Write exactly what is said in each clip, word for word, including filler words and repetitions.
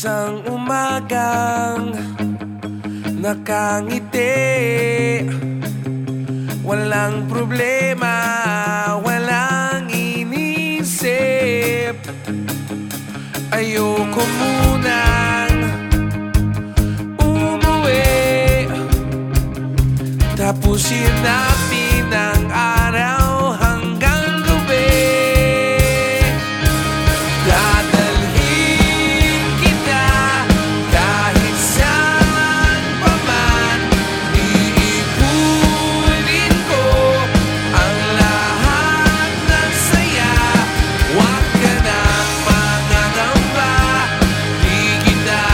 Isang umagang nakangiti, walang problema, walang inisip. Ayoko munang umuwi, tapusin natin ang araw hanggang gabi. Dadalhin kita kahit saan pa man, iipunin ko ang lahat ng saya. Huwag ka nang mangangamba, di kita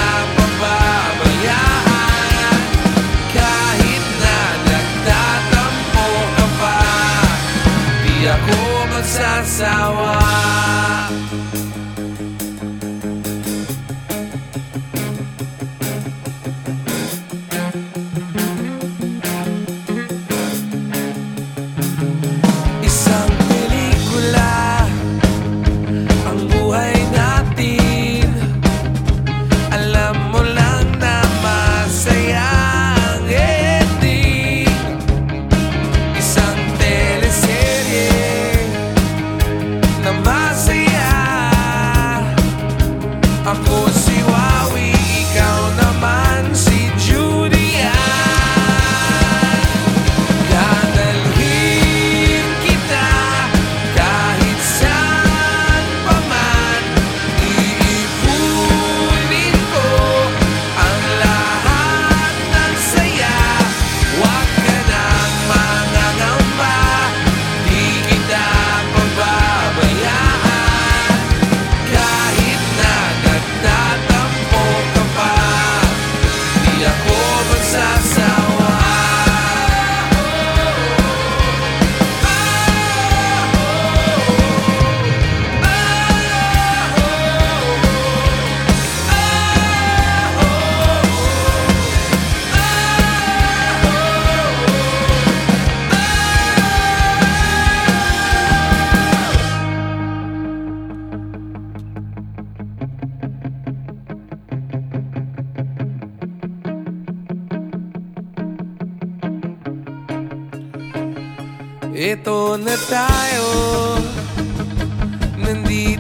pababayaan. Kahit na nagtatampo ka pa, di ako magsasawa. Isang pelikula ang buhay natin, alam mo lang na masaya ang ending. Isang teleserye na masaya, ako si Wawi, ikaw naman si Judy Ann. Dadalhin kita kahit saan pa man, iipunin ko ang lahat ng saya. Huwag ka nang mangangamba, di kita pababayaan. Kahit na nagtatampo ka pa, di ako magsasawa. Ito na tayo, nandito